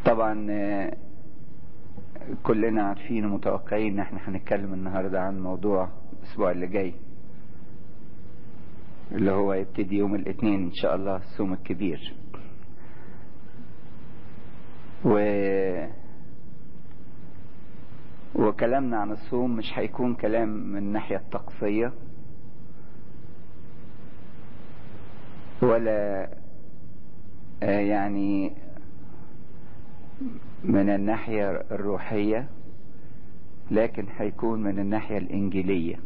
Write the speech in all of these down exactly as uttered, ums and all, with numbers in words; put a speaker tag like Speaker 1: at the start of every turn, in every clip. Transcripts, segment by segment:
Speaker 1: طبعا كلنا عارفين ومتوقعين ان احنا هنتكلم النهاردة عن موضوع الاسبوع اللي جاي اللي هو يبتدي يوم الاثنين ان شاء الله، الصوم الكبير. و وكلامنا عن الصوم مش هيكون كلام من الناحية الطقسية ولا يعني من الناحية الروحية، لكن هيكون من الناحية الإنجيلية.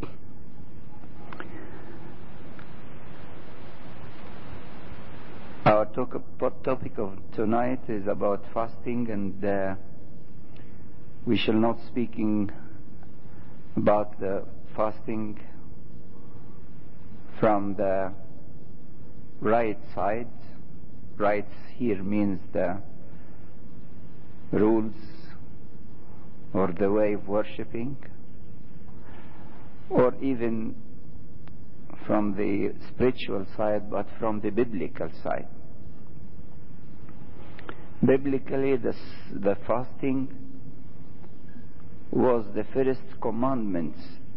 Speaker 1: Our topic of tonight is about fasting, and uh, we shall not speaking about the fasting from the right side. Right here means the rules or the way of worshiping, or even from the spiritual side, but from the biblical side. Biblically, the, the fasting was the first commandment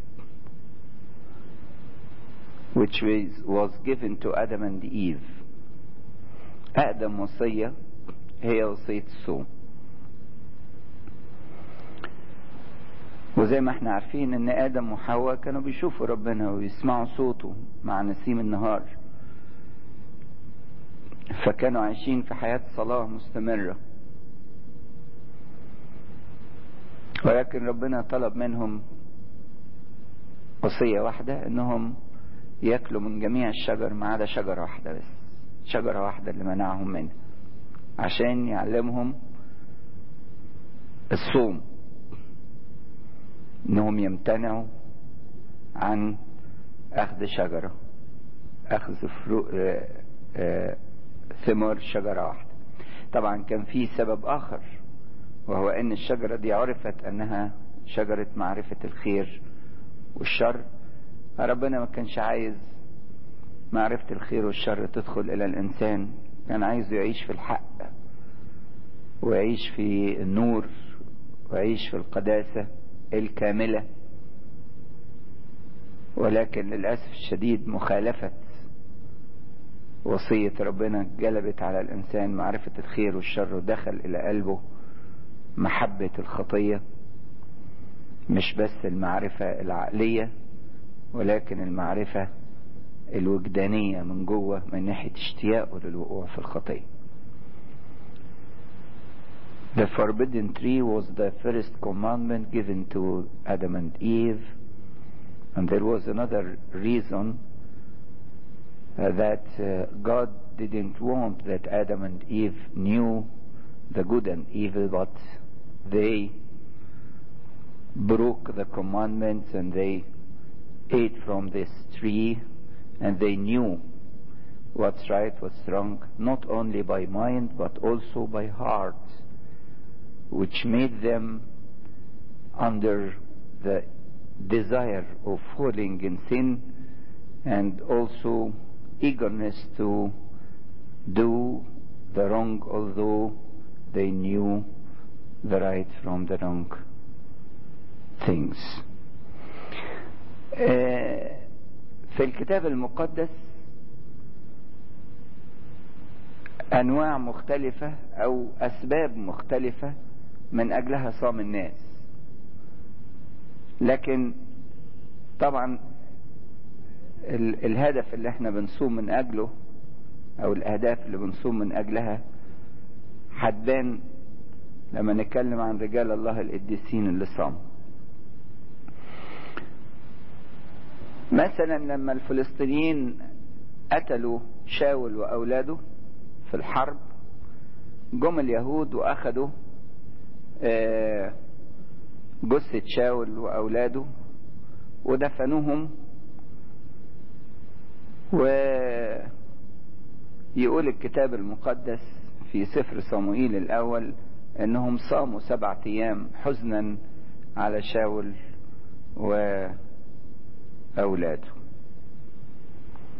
Speaker 1: which was, was given to Adam and Eve. أقدم وصية هي وصية الصوم. وزي ما احنا عارفين ان آدم وحواء كانوا بيشوفوا ربنا ويسمعوا صوته مع نسيم النهار، فكانوا عايشين في حياة صلاة مستمرة. ولكن ربنا طلب منهم وصية واحدة، انهم يأكلوا من جميع الشجر ما عدا شجرة واحدة بس، شجرة واحدة اللي منعهم منها، عشان يعلمهم الصوم، انهم يمتنعوا عن اخذ شجرة، اخذ فرو... آه... آه... ثمار شجرة واحدة. طبعا كان في سبب اخر، وهو ان الشجرة دي عرفت انها شجرة معرفة الخير والشر. ربنا ما كانش عايز معرفة الخير والشر تدخل الى الانسان، كان عايزه يعيش في الحق ويعيش في النور ويعيش في القداسة الكاملة. ولكن للأسف الشديد مخالفة وصية ربنا جلبت على الإنسان معرفة الخير والشر، ودخل إلى قلبه محبة الخطية، مش بس المعرفة العقلية ولكن المعرفة الوجدانية من جوه، من ناحية اشتياقه للوقوع في الخطية. The forbidden tree was the first commandment given to Adam and Eve, and there was another reason uh, that uh, God didn't want that Adam and Eve knew the good and evil, but they broke the commandments and they ate from this tree, and they knew what's right, what's wrong, not only by mind but also by heart, which made them under the desire of falling in sin, and also eagerness to do the wrong, although they knew the right from the wrong things. في الكتاب المقدس أنواع مختلفة أو أسباب مختلفة من أجلها صام الناس، لكن طبعا ال الهدف اللي احنا بنصوم من أجله أو الأهداف اللي بنصوم من أجلها هتبان لما نتكلم عن رجال الله القديسين اللي صاموا. مثلا لما الفلسطينيين قتلوا شاول وأولاده في الحرب، جم اليهود وأخذوا جثة شاول وأولاده ودفنوهم، ويقول الكتاب المقدس في سفر صموئيل الأول أنهم صاموا سبعة أيام حزنا على شاول وأولاده.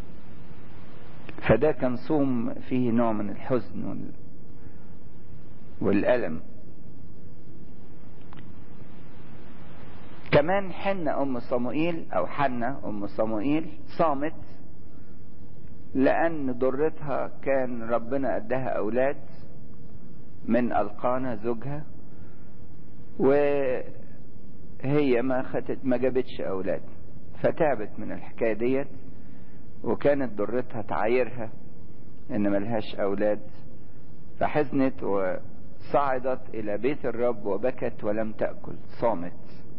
Speaker 1: فده كان صوم فيه نوع من الحزن والألم. كمان حنة أم صموئيل أو حنة أم صموئيل صامت لأن ضرتها كان ربنا أداها أولاد من القانا زوجها، وهي ما خدت ما جابتش أولاد، فتعبت من الحكاية ديت، وكانت ضرتها تعايرها إن ملهاش أولاد، فحزنت وصعدت إلى بيت الرب وبكت ولم تأكل، صامت.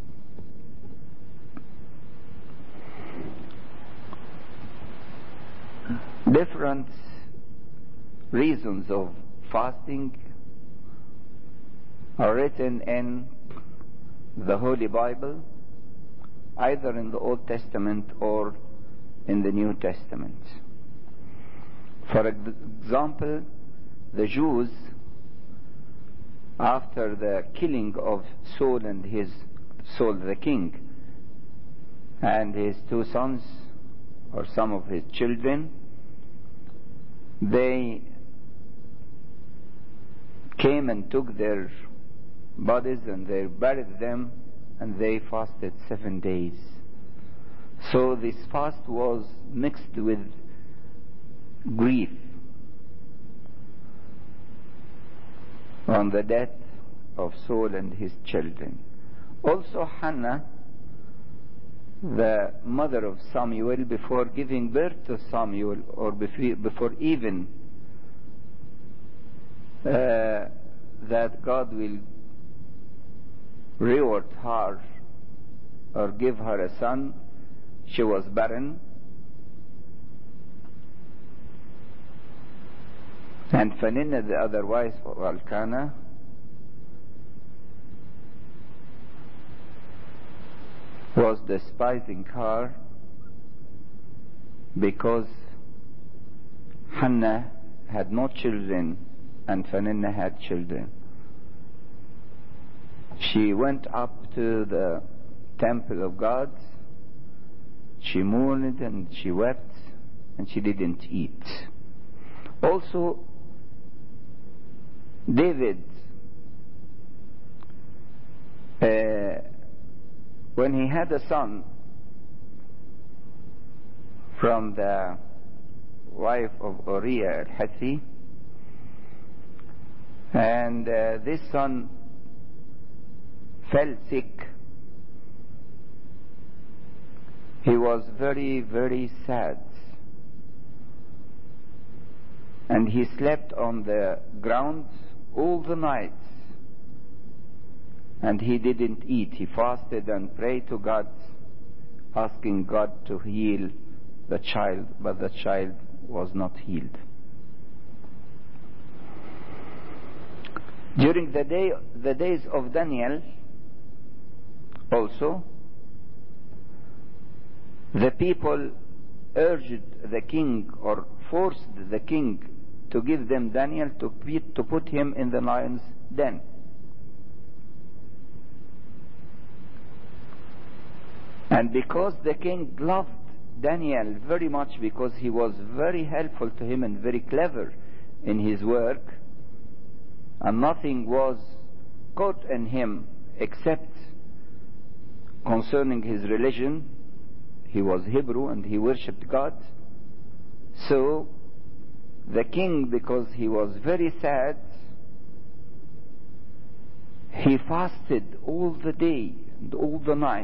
Speaker 1: Different reasons of fasting are written in the Holy Bible, either in the Old Testament or in the New Testament. For example, the Jews, after the killing of Saul and his Saul the king and his two sons or some of his children, they came and took their bodies and they buried them, and they fasted seven days. So this fast was mixed with grief on the death of Saul and his children. Also Hannah, the mother of Samuel, before giving birth to Samuel, or before even uh, that God will reward her or give her a son, she was barren. And Peninnah, the other wife of Elkanah, was despising her because Hannah had no children and Peninnah had children. She went up to the temple of God, she mourned and she wept, and she didn't eat. Also, David, uh, when he had a son from the wife of Uriah al-Hithi, and uh, this son fell sick, he was very, very sad. And he slept on the ground all the night. And he didn't eat. He fasted and prayed to God, asking God to heal the child, but the child was not healed. During the day, the days of Daniel, also, the people urged the king or forced the king to give them Daniel to put, to put him in the lion's den. And because the king loved Daniel very much, because he was very helpful to him and very clever in his work, and nothing was caught in him except concerning his religion. He was Hebrew and he worshipped God. So the king, because he was very sad, he fasted all the day and all the night,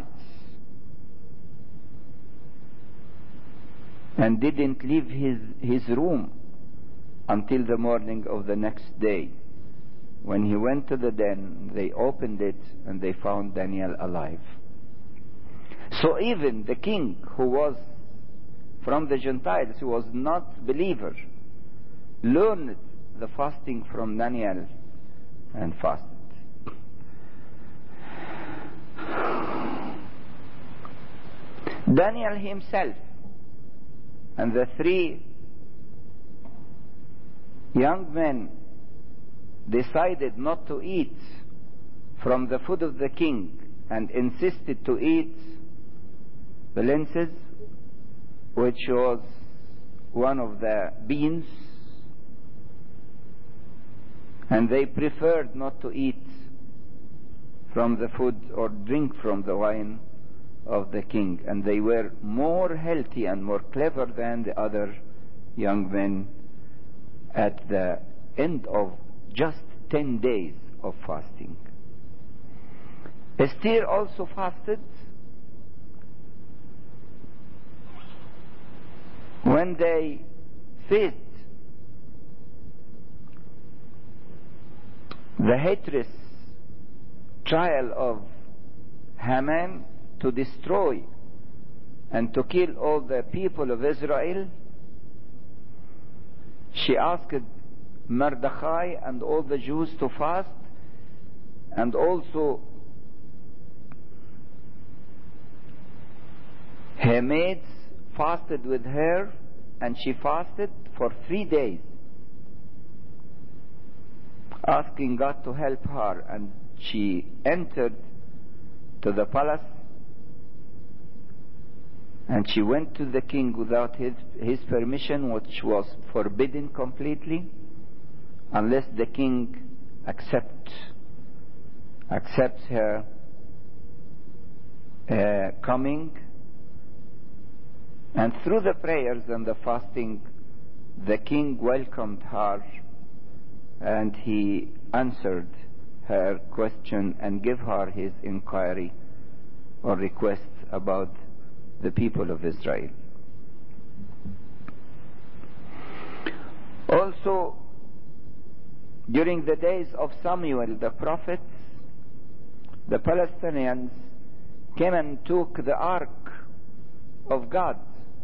Speaker 1: and didn't leave his, his room until the morning of the next day. When he went to the den, they opened it and they found Daniel alive. So even the king, who was from the Gentiles, who was not believer, learned the fasting from Daniel and fasted. Daniel himself and the three young men decided not to eat from the food of the king and insisted to eat the lenses, which was one of the beans, And they preferred not to eat from the food or drink from the wine of the king. And they were more healthy and more clever than the other young men at the end of just ten days of fasting. Esther also fasted when they faced the hatred trial of Haman to destroy and to kill all the people of Israel. She asked Mordechai and all the Jews to fast, and also her maids fasted with her, and she fasted for three days, asking God to help her. And she entered to the palace, and she went to the king without his, his permission, which was forbidden completely, unless the king accept, accepts her uh, coming. And through the prayers and the fasting, the king welcomed her, and he answered her question and gave her his inquiry or request about the people of Israel. Also, during the days of Samuel the prophet, the Palestinians came and took the ark of God.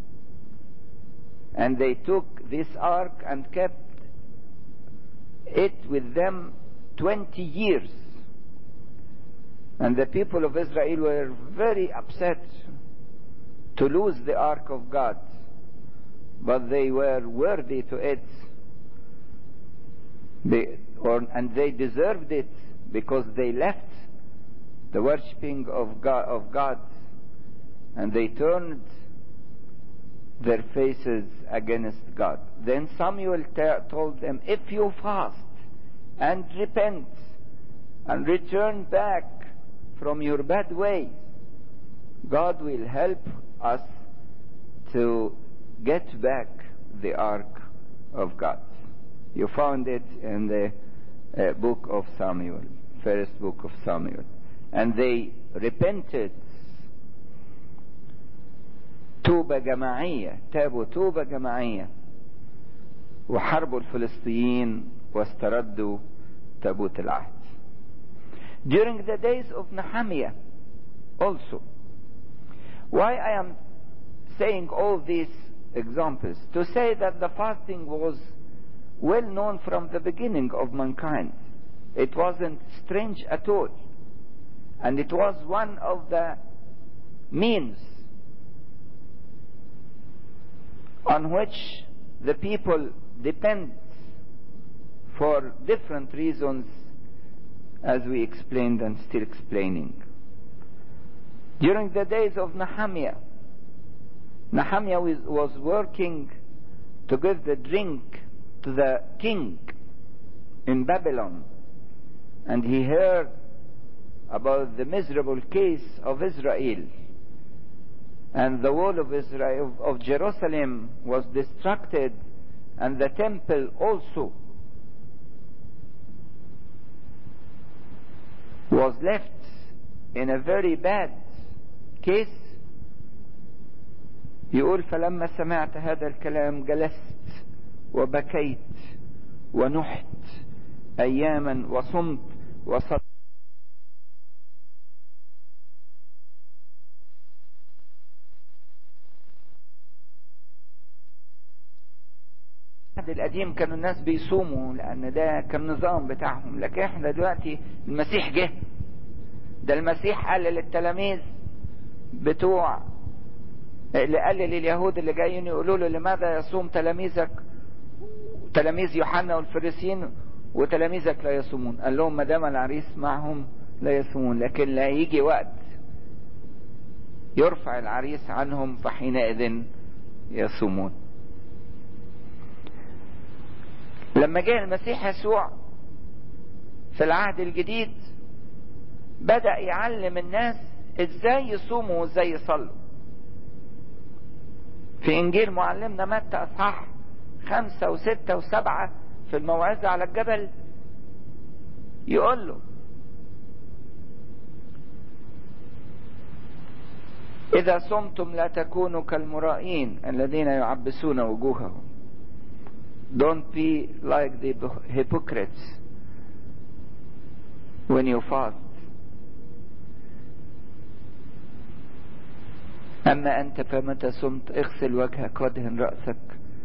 Speaker 1: And they took this ark and kept it with them twenty years. And the people of Israel were very upset to lose the ark of God. But they were worthy to it. They, or, and they deserved it because they left the worshipping of God, of God, and they turned their faces against God. Then Samuel t- told them, if you fast and repent and return back from your bad ways, God will help us to get back the ark of God. You found it in the uh, book of Samuel, first book of Samuel. And they repented توبة جماعية، تابوا توبة جماعية، وحاربوا الفلسطينيين واستردوا تابوت العهد. During the days of Nehemiah also. Why I am saying all these examples? To say that the fasting was well known from the beginning of mankind. It wasn't strange at all. And it was one of the means on which the people depend for different reasons, as we explained and still explaining. During the days of Nehemiah, Nehemiah was working to give the drink to the king in Babylon, and he heard about the miserable case of Israel. And the wall of Israel, of Jerusalem, was destructed, and the temple also was left in a very bad case. يقول فلما سمعت هذا الكلام جلست وبكيت ونحت أياما وصمت وصلت. القديم كانوا الناس بيصوموا لأن ده كان نظام بتاعهم، لكن احنا دلوقتي المسيح جه. ده المسيح قال للتلاميذ بتوع اللي قال لليهود اللي جايين يقولوا له لماذا يصوم تلاميذك تلاميذ يوحنا والفريسيين وتلاميذك لا يصومون؟ قال لهم ما دام العريس معهم لا يصومون، لكن لا يجي وقت يرفع العريس عنهم فحينئذ يصومون. لما جاء المسيح يسوع في العهد الجديد بدأ يعلم الناس ازاي يصوموا وازاي يصلوا. في انجيل معلمنا متى اصحاح خمسة وستة وسبعة في الموعظة على الجبل يقول له: إذا صمتم لا تكونوا كالمرائين الذين يعبسون وجوههم. Don't be like the hypocrites when you fast. أما أنت فمتى صمت اغسل وجهك وادهن رأسك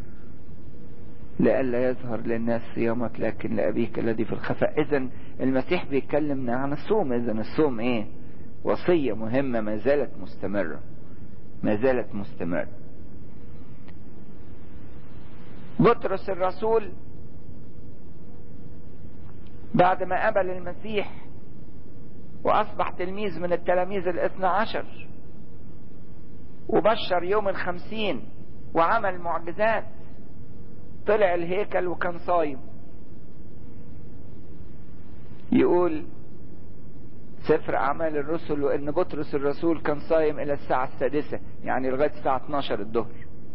Speaker 1: لئلا يظهر للناس صيامك لكن لأبيك الذي في الخفاء. إذن المسيح بيكلمنا عن الصوم. إذن الصوم إيه؟ وصية مهمة ما زالت مستمرة ما زالت مستمرة. بطرس الرسول بعد ما قبل المسيح وأصبح تلميذ من التلاميذ الاثنى عشر وبشر يوم الخمسين وعمل معجزات، طلع الهيكل وكان صايم. يقول سفر أعمال الرسل وإن بطرس الرسول كان صايم إلى الساعة السادسة، يعني لغاية الساعة اتناشر الظهر.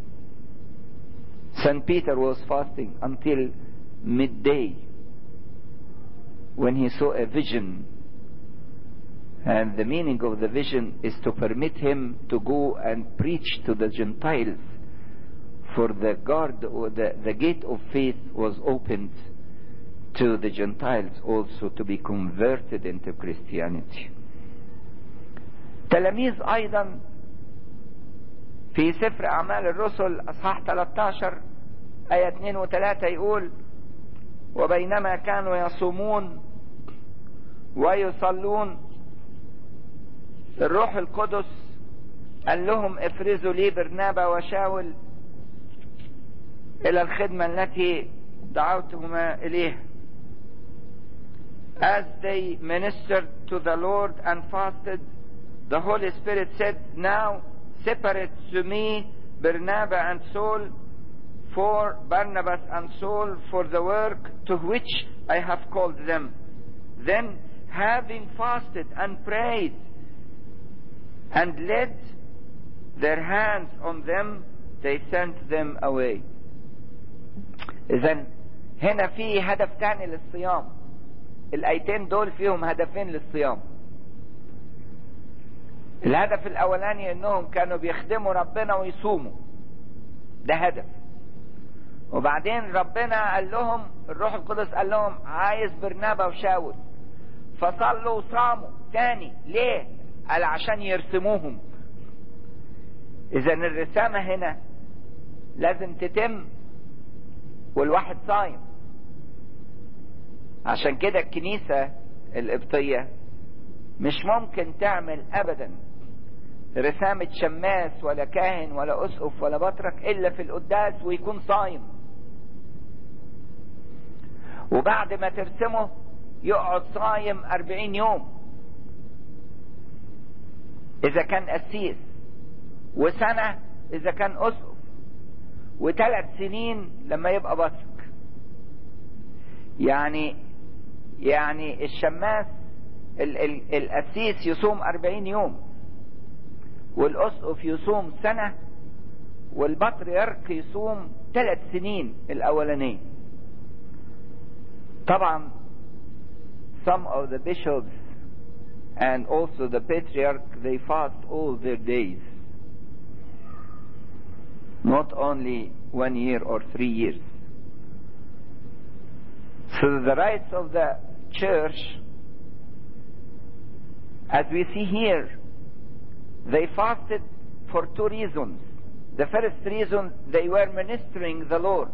Speaker 1: Saint Peter was fasting until midday when he saw a vision. And the meaning of the vision is to permit him to go and preach to the Gentiles. For the guard or the, the gate of faith was opened to the Gentiles also to be converted into Christianity. تلاميذ أيضا في سفر أعمال الرسل أصحاح ثلاثة عشر آية اثنين وثلاثة يقول: وبينما كانوا يصومون ويصلون الروح القدس قال لهم: افرزوا لي برنابا وشاول إلى الخدمة التي دعوتهما إليها. As they ministered to the Lord and fasted, the Holy Spirit said, now separate to me Barnabas and Saul for Barnabas and Saul for the work to which I have called them. Then, having fasted and prayed and laid their hands on them, they sent them away. إذن هنا في هدف تاني للصيام. الآيتين دول فيهم هدفين للصيام. الهدف الأولاني إنهم كانوا بيخدموا ربنا ويصوموا، ده هدف. وبعدين ربنا قال لهم، الروح القدس قال لهم عايز برنابا وشاول، فصلوا وصاموا تاني. ليه؟ قال عشان يرسموهم. إذن الرسامة هنا لازم تتم والواحد صايم. عشان كده الكنيسة القبطية مش ممكن تعمل أبدا رسامة شماس ولا كاهن ولا أسقف ولا بطرك إلا في القداس ويكون صايم. وبعد ما ترسمه يقعد صايم أربعين يوم إذا كان قسيس، وسنة إذا كان أسقف، وثلاث سنين لما يبقى بطرك. يعني يعني الشماس ال ال القسيس يصوم أربعين يوم، والأسقف يصوم سنة، والبطريرك يصوم ثلاث سنين الأولانيين. طبعا some of the bishops and also the patriarch, they fast all their days, not only one year or three years. So the rites of the church, as we see here, they fasted for two reasons. The first reason, they were ministering the Lord.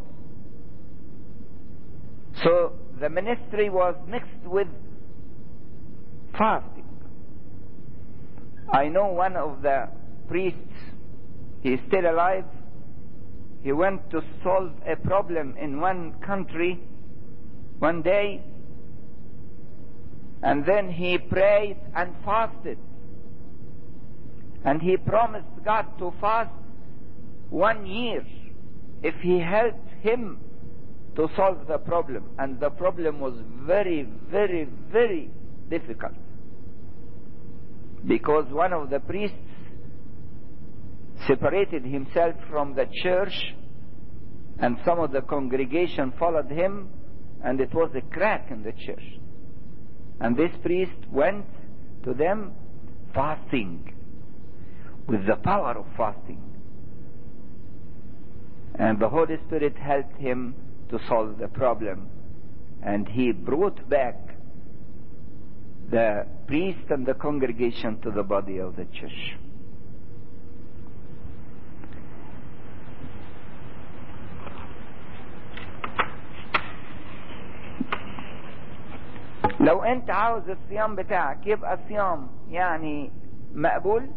Speaker 1: So the ministry was mixed with fasting. I know one of the priests, he is still alive. He went to solve a problem in one country one day, and then he prayed and fasted. And he promised God to fast one year if he helped him to solve the problem, and the problem was very, very, very difficult, because one of the priests separated himself from the church, and some of the congregation followed him, and it was a crack in the church. And this priest went to them fasting, with the power of fasting. And the Holy Spirit helped him to solve the problem. And he brought back the priest and the congregation to the body of the church. لو انت عاوز الصيام بتاعك يبقى صيام يعني مقبول،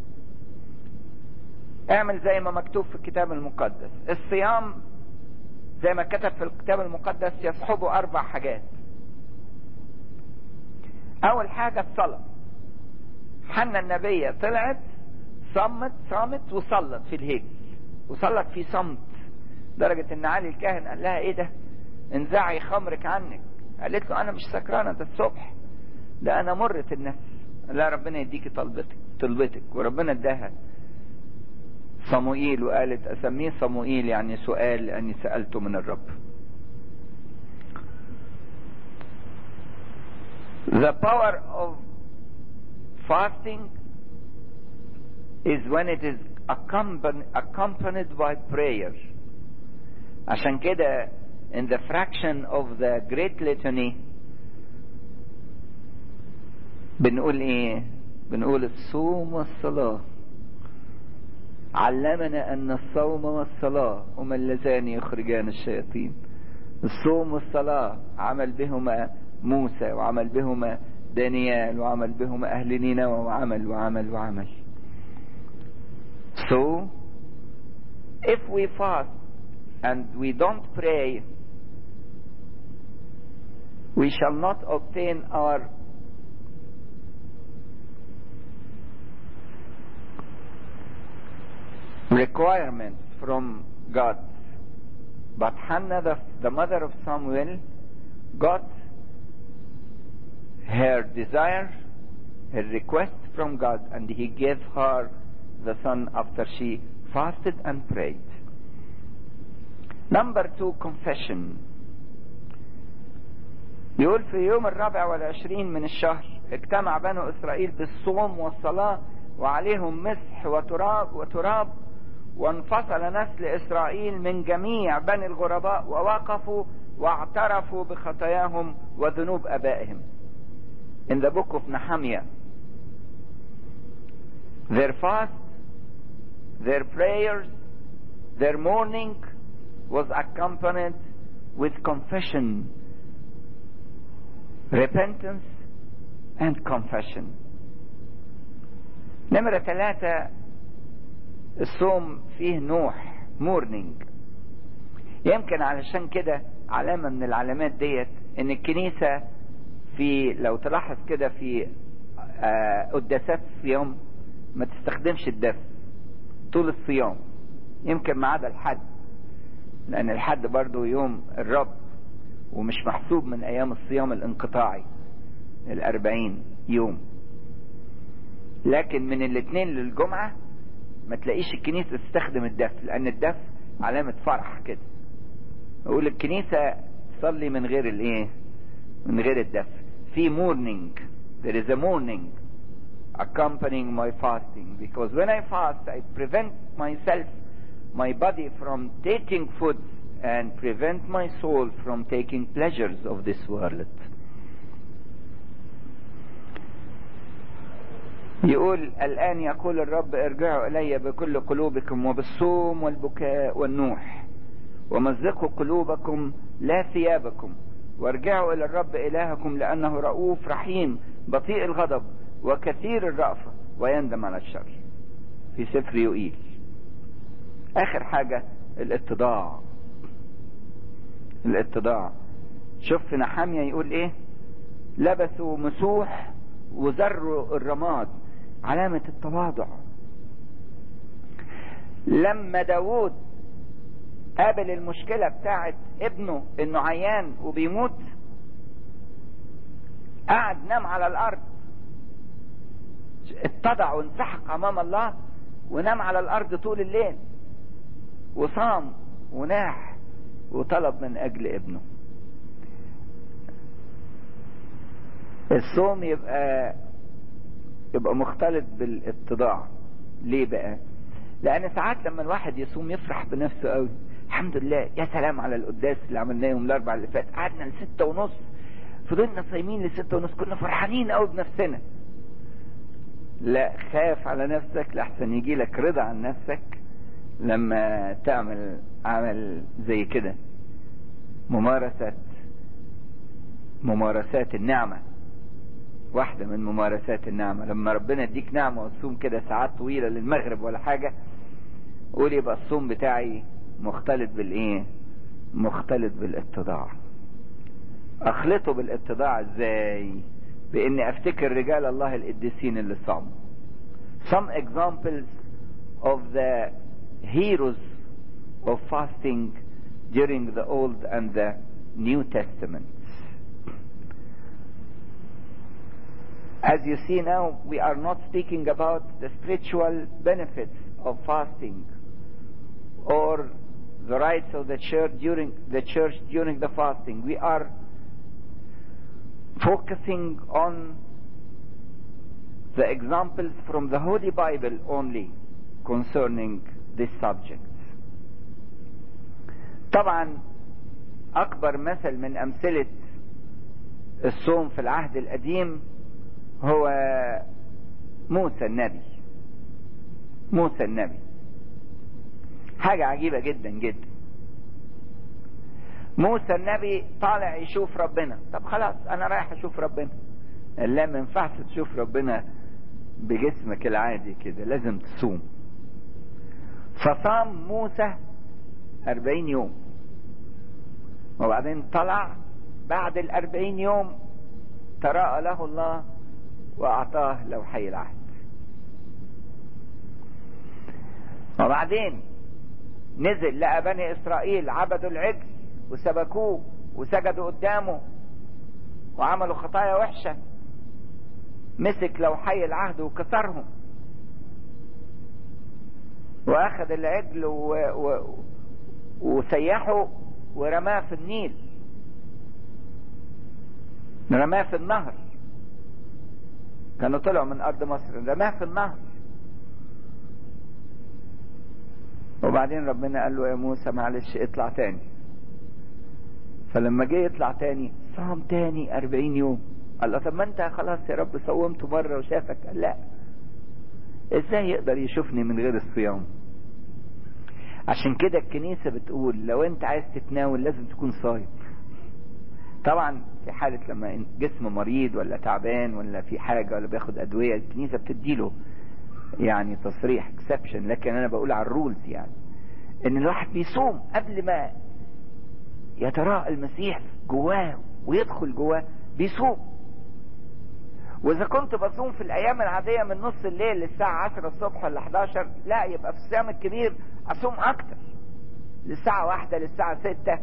Speaker 1: اعمل زي ما مكتوب في الكتاب المقدس. الصيام زي ما كتب في الكتاب المقدس يصحبه اربع حاجات. اول حاجة الصلاة. حنا النبية طلعت صمت صامت وصلت في الهيكل، وصلت في صمت، درجة ان علي الكاهن قال لها ايه ده، انزعي خمرك عنك. قالت له انا مش سكرانة، ده الصبح، ده انا مرة النفس. لا، ربنا يديكي طلبتك طلبتك وربنا اداها صموئيل، وقالت اسميه صموئيل يعني سؤال، لاني سألته من الرب. The power of fasting is when it is accompanied by prayer. عشان كده in the fraction of the great litany بنقول ايه؟ بنقول الصوم والصلاة. علمنا ان الصوم والصلاة هما اللذان يخرجان الشياطين. الصوم والصلاة عمل بهما موسى، وعمل بهما دانيال، وعمل بهما اهل نينوى، وعمل وعمل وعمل. So if we fast and we don't pray, we shall not obtain our requirements from God. But Hannah, the, the mother of Samuel, got her desire, her request from God, and he gave her the son after she fasted and prayed. Number two, confession. يقول في يوم الرابع والعشرين من الشهر اجتمع بنو إسرائيل بالصوم والصلاة، وعليهم مسح وتراب وتراب وانفصل نسل إسرائيل من جميع بني الغرباء، ووقفوا واعترفوا بخطاياهم وذنوب آبائهم. In the book of Nehemiah, their fast, their prayers, their mourning was accompanied with confession, repentance and confession. نمرة ثلاثة، الصوم فيه نوح، mourning. يمكن علشان كده علامة من العلامات ديت ان الكنيسة في، لو تلاحظ كده في قداسات الصيام ما تستخدمش الدف طول الصيام، يمكن ما عدا الحد، لان الحد برضو يوم الرب ومش محسوب من ايام الصيام الانقطاعي الاربعين يوم. لكن من الاثنين للجمعة ما تلاقيش الكنيسة تستخدم الدف، لان الدف علامة فرح كده. اقول الكنيسة تصلي من غير الايه، من غير الدف. في mourning, there is a mourning accompanying my fasting, because when I fast I prevent myself, my body from taking food, and prevent my soul from taking pleasures of this world. يقول الآن يقول الرب ارجعوا إلي بكل قلوبكم وبالصوم والبكاء والنوح، ومزقوا قلوبكم لا ثيابكم، وارجعوا إلى الرب إلهكم لأنه رؤوف رحيم بطيء الغضب وكثير الرأفة ويندم على الشر. في سفر يوئيل. آخر حاجة الاتضاع. الاتضاع. شوف في نحمية يقول ايه؟ لبسوا مسوح وزروا الرماد، علامة التواضع. لما داود قابل المشكلة بتاعت ابنه انه عيان وبيموت، قعد نام على الارض، اتضع وانسحق امام الله ونام على الارض طول الليل، وصام وناح وطلب من اجل ابنه. الصوم يبقى يبقى مختلط بالاتضاع. ليه بقى؟ لان ساعات لما الواحد يصوم يفرح بنفسه قوي، الحمد لله يا سلام على القداس اللي عملناه يوم الاربعاء اللي فات، قعدنا لستة ونص، فضلنا صايمين لستة ونص، كنا فرحانين قوي بنفسنا. لا، خاف على نفسك لحسن يجي لك رضا عن نفسك لما تعمل عمل زي كده. ممارسة ممارسات النعمة، واحدة من ممارسات النعمة، لما ربنا يديك نعمة وتصوم كده ساعات طويلة للمغرب ولا حاجة، قول يبقى الصوم بتاعي مختلط بالايه؟ مختلط بالاتضاع. اخلطه بالاتضاع ازاي؟ باني افتكر رجال الله القديسين اللي صاموا. Some examples of the heroes of fasting during the Old and the New Testaments. As you see now, we are not speaking about the spiritual benefits of fasting or the rights of the church during the church during the fasting. We are focusing on the examples from the Holy Bible only concerning this subject. طبعا أكبر مثل من أمثلة الصوم في العهد القديم هو موسى النبي. موسى النبي حاجة عجيبة جدا جدا. موسى النبي طالع يشوف ربنا. طب خلاص انا رايح اشوف ربنا. لا، ما ينفعش تشوف ربنا بجسمك العادي كده، لازم تصوم. فصام موسى أربعين يوم، وبعدين طلع بعد الأربعين يوم تراءى له الله وأعطاه لوحي العهد. وبعدين نزل لقى بني إسرائيل عبدوا العجل وسبكوه وسجدوا قدامه وعملوا خطايا وحشة، مسك لوحي العهد وكسرهم واخذ العجل و... و... وسيحه ورماه في النيل، رماه في النهر. كانوا طلعوا من ارض مصر، رماه في النهر. وبعدين ربنا قال له يا موسى معلش اطلع تاني. فلما جه يطلع تاني صام تاني أربعين يوم. قال له طب ما انت خلاص يا رب صومته مرة وشافك. قال لا، ازاي يقدر يشوفني من غير الصيام؟ عشان كده الكنيسة بتقول لو انت عايز تتناول لازم تكون صايم. طبعا في حالة لما جسم مريض ولا تعبان ولا في حاجة ولا بياخد ادوية، الكنيسة بتديله يعني تصريح اكسبشن، لكن انا بقول على الرولز، يعني ان الواحد بيصوم قبل ما يتراءى المسيح جواه ويدخل جواه بيصوم. واذا كنت بصوم في الايام العادية من نص الليل للساعة عشرة الصبح ولا حداشر، لا يبقى في الصيام الكبير اصوم اكتر، للساعة واحدة للساعة ستة.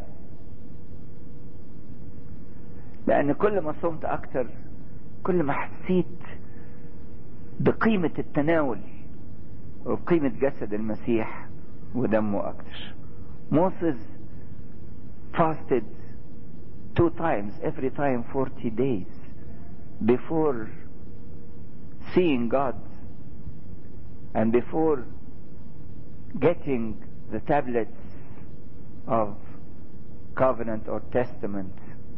Speaker 1: لان كل ما صمت اكتر كل ما حسيت بقيمة التناول وبقيمة جسد المسيح ودمه اكتر. Moses fasted two times, every time forty days before seeing God and before getting the tablets of covenant or testament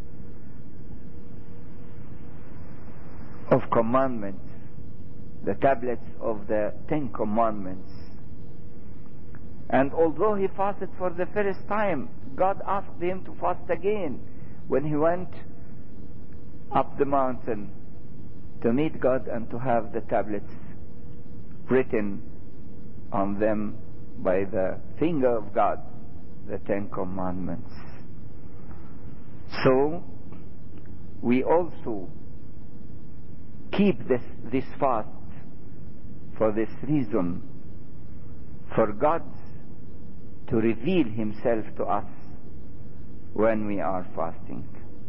Speaker 1: of commandments, the tablets of the Ten Commandments. And although he fasted for the first time, God asked him to fast again when he went up the mountain to meet God and to have the tablets written on them by the finger of God, the Ten Commandments. So we also keep this, this fast for this reason, for God's to reveal himself to us when we are fasting.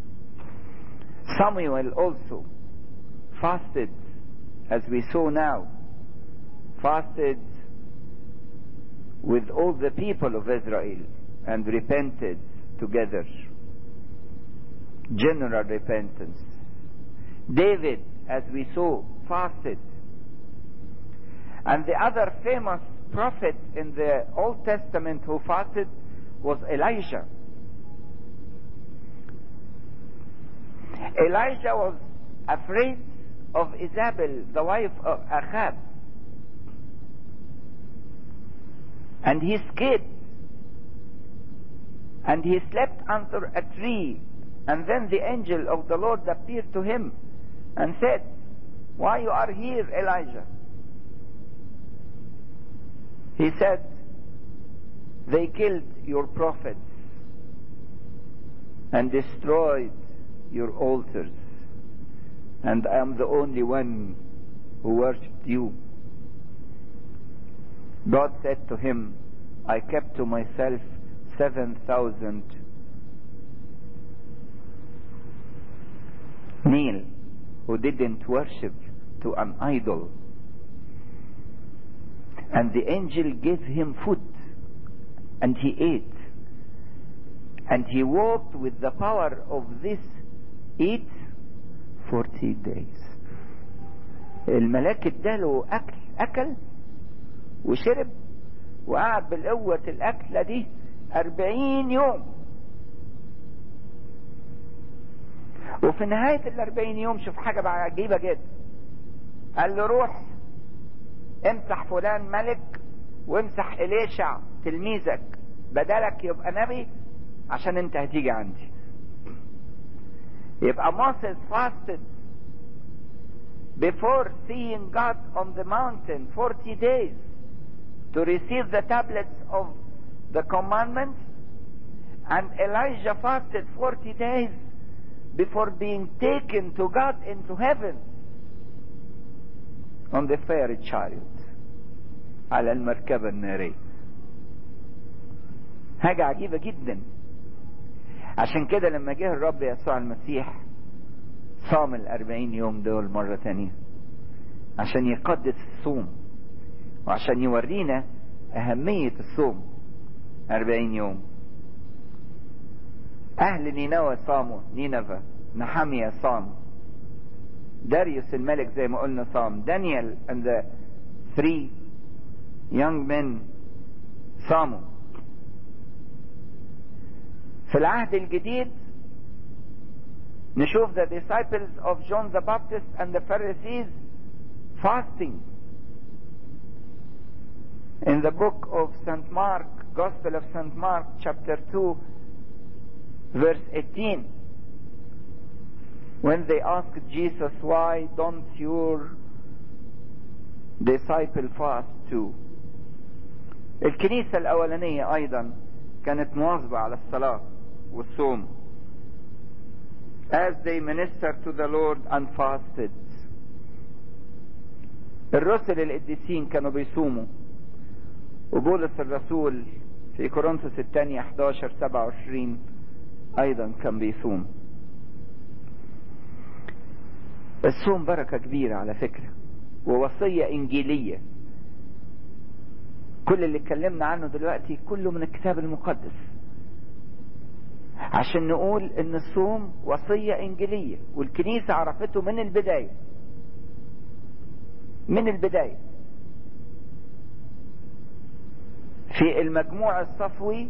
Speaker 1: Samuel also fasted, as we saw now, fasted with all the people of Israel and repented together. General repentance. David, as we saw, fasted. And the other famous prophet in the Old Testament who fasted was Elijah. Elijah was afraid of Isabel, the wife of Ahab. And he escaped. And he slept under a tree. And then the angel of the Lord appeared to him and said, "Why you are here, Elijah?" He said, "They killed your prophets and destroyed your altars, and I am the only one who worshipped you." God said to him, "I kept to myself seven thousand male who didn't worship to an idol." And the angel gave him food, and he ate. And he walked with the power of this eat forty days. الملاك اداله اكل اكل وشرب وقعد بالقوة الاكلة دي اربعين يوم. وفي نهاية الاربعين يوم شوف حاجة بقى عجيبة جدا، قال له روح امسح فلان ملك وامسح إليشع تلميذك بدلك يبقى نبي عشان انت هتيجي عندي. يبقى Moses fasted before seeing God on the mountain forty days to receive the tablets of the commandments, and Elijah fasted forty days before being taken to God into heaven on the fiery chariot على المركبة النارية. حاجة عجيبة جدا. عشان كده لما جه الرب يسوع المسيح صام الأربعين يوم دول مرة تانية عشان يقدس الصوم وعشان يورينا أهمية الصوم. أربعين يوم. أهل نينوى صاموا، نينوى، نحمية صام، داريوس الملك زي ما قلنا صام، دانيال and the three young men صاموا. في العهد الجديد نشوف the disciples of John the Baptist and the Pharisees fasting. In the book of Saint Mark, Gospel of Saint Mark, chapter two, verse eighteen, when they asked Jesus, "Why don't your disciple fast too?" الكنيسة الأولانية أيضا كانت مواظبة على الصلاة والصوم. As they ministered to the Lord and fasted. الرسل القديسين كانوا بيصوموا، وبولس الرسول في كورنثوس الثانية احد عشر سبعة وعشرين أيضا كان بيصوم. الصوم بركة كبيرة على فكرة، ووصية إنجيلية. كل اللي اتكلمنا عنه دلوقتي كله من الكتاب المقدس، عشان نقول ان الصوم وصية انجيلية، والكنيسة عرفته من البداية من البداية. في المجموع الصفوي،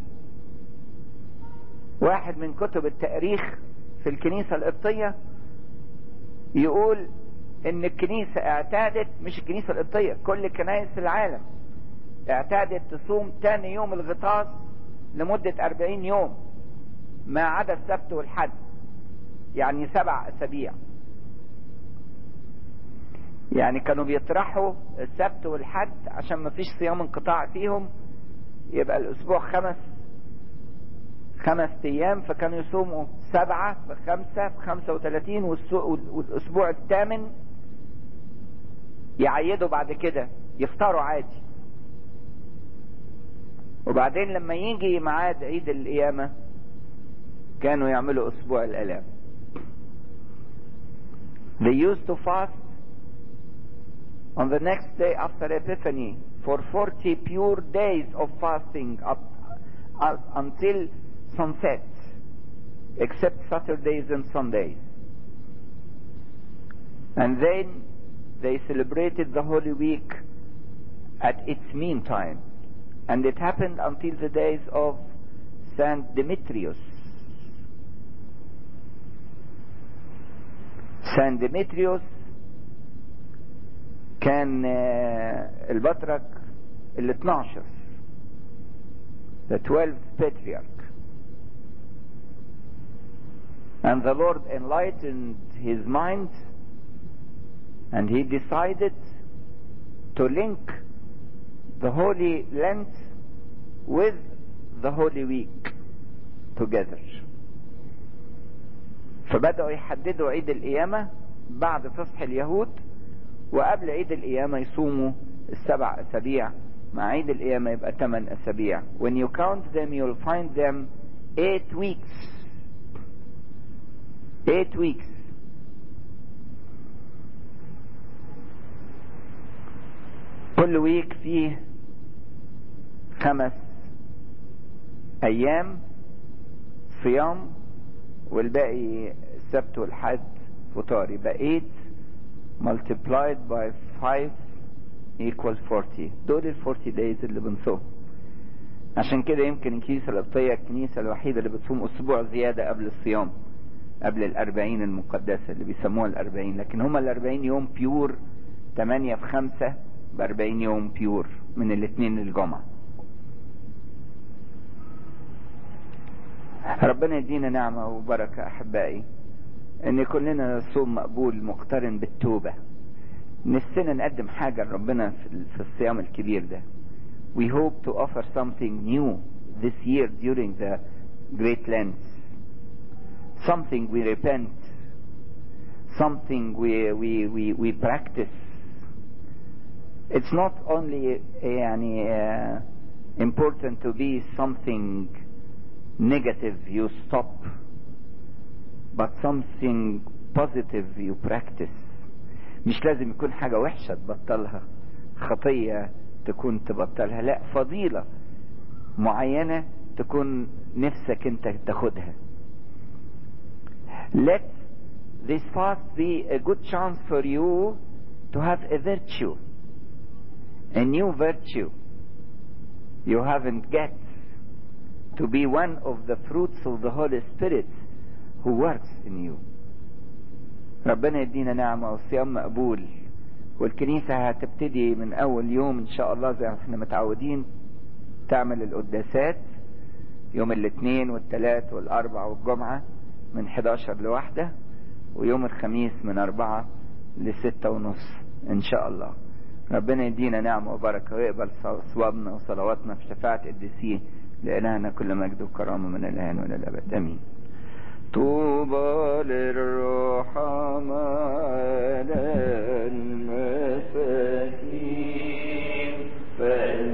Speaker 1: واحد من كتب التاريخ في الكنيسة القبطية، يقول ان الكنيسة اعتادت، مش الكنيسة القبطية، كل كنائس العالم اعتادت تصوم تاني يوم الغطاس لمدة أربعين يوم ما عدا السبت والحد، يعني سبع أسابيع. يعني كانوا بيطرحوا السبت والحد عشان ما فيش صيام انقطاع فيهم، يبقى الأسبوع خمس خمس أيام، فكانوا يصوموا سبعة بخمسة بخمسة وثلاثين، والأسبوع الثامن يعيدوا بعد كده يفطروا عادي. وبعدين لما يجي ميعاد عيد القيامة كانوا يعملوا اسبوع الالام. They used to fast on the next day after Epiphany for forty pure days of fasting up, up until sunset, except Saturdays and Sundays. And then they celebrated the Holy Week at its mean time. And it happened until the days of Saint Demetrius. Saint Demetrius كان البطرك ال اثناشر, the twelfth patriarch. And the Lord enlightened his mind, and he decided to link the Holy Lent with the Holy Week together. فبدأوا يحددوا عيد القيامة بعد فصح اليهود، وقبل عيد القيامة يصوموا السبع أسابيع، مع عيد القيامة يبقى ثمان أسابيع. When you count them you'll find them eight weeks. Eight weeks. كل ويك فيه خمس أيام صيام، والباقي السبت والحد فطار. يبقى eight multiplied by five equals forty. دول ال forty days اللي بنصوم. عشان كده يمكن الكنيسة القبطية الكنيسة الوحيدة اللي بتصوم أسبوع زيادة قبل الصيام، قبل الأربعين المقدسة اللي بيسموها الأربعين. لكن هما الأربعين يوم بيور، تمانية في خمسة بأربعين يوم بيور من الاثنين للجمعة. ربنا يدينا نعمة وبركة أحبائي، ان كلنا الصوم مقبول مقترن بالتوبة. نفسنا نقدم حاجة لربنا في الصيام الكبير ده. We hope to offer something new this year during the Great Lent. Something we repent, something we we we we practice. It's not only يعني uh, important to be something negative you stop, but something positive you practice. مش لازم يكون حاجة وحشة تبطلها، خطية تكون تبطلها، لا، فضيلة معينة تكون نفسك انت تاخدها. Let this fast be a good chance for you to have a virtue, a new virtue you haven't get, to be one of the fruits of the Holy Spirit who works in you. ربنا يدينا نعمة والصيام مقبول، والكنيسة هتبتدي من أول يوم إن شاء الله زي ما احنا متعودين تعمل القداسات يوم الاثنين والثلاث والأربع والجمعة من حداشر لواحدة، ويوم الخميس من أربعة لستة ونص إن شاء الله. ربنا يدينا نعمة وبركة ويقبل صوابنا وصلواتنا في شفاعة قديسيه، لإلهنا كل مجد وكرامة من الآن وإلى الأبد، آمين. طوبى للرحماء